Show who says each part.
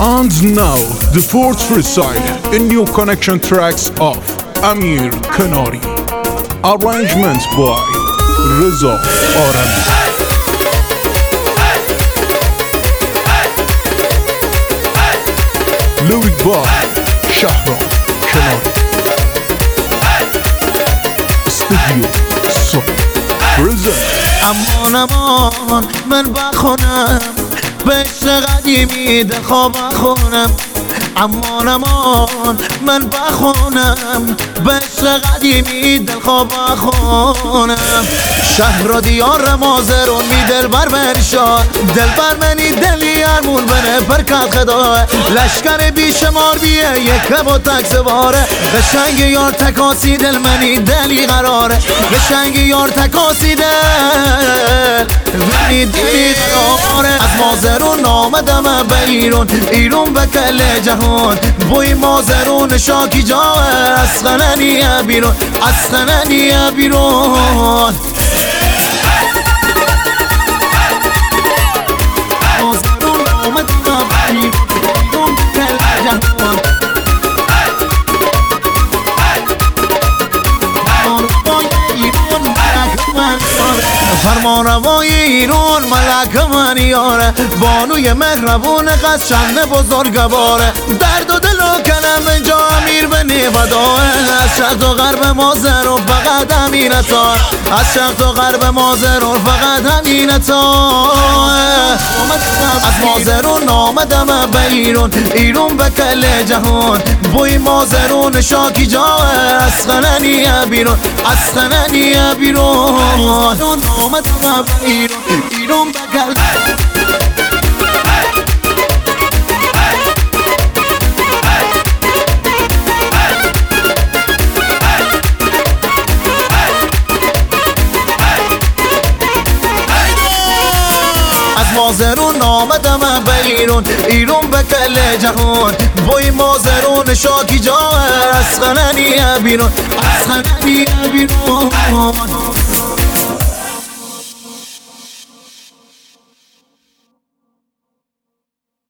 Speaker 1: And now the fourth freestyle, a new connection tracks of Amir Kanari, arrangement by Reza Arami. Lyric by Shahram Kanari. Studio Soul present.
Speaker 2: امان امان من بخونم به عشق قدیمی دل خواب خونم. امان امان من بخونم به عشق قدیمی دل خواب خونم. شهر و دیار مازرون می دل بر من شاد دل بر منی دلی ارمون بنه پرکت خداه لشکر بیشمار بیه یک و تکس باره قشنگ یار تکاسی دل منی دلی قراره قشنگ یار تکاسی دل منی دلی قراره. از مازرون آمدم به ایرون به کل جهان بوی مازرون شاکی جاه از خننیه بیرون از خننیه بیرون. مازرون آمدم به ایرون به کل جهان فرمانروای ایران ملک من یاره بانوی مهربون قشنگ بزرگواره درد و دل و کنم جا امیر به نیوداه از شرق و غرب مازرون فقط امینتا از شرق و غرب مازرون فقط امینتا. از مازرون آمدم به ایرون به کل جهان بوی مازرون شاکی جاه از خننیه بیرون از خننیه بیرون. آمدم به ایرون به کل مازرون آمدم به ایرون به کل جهان بوی مازرون شاکی جاه از خننیه بیرون از خننیه بیرون.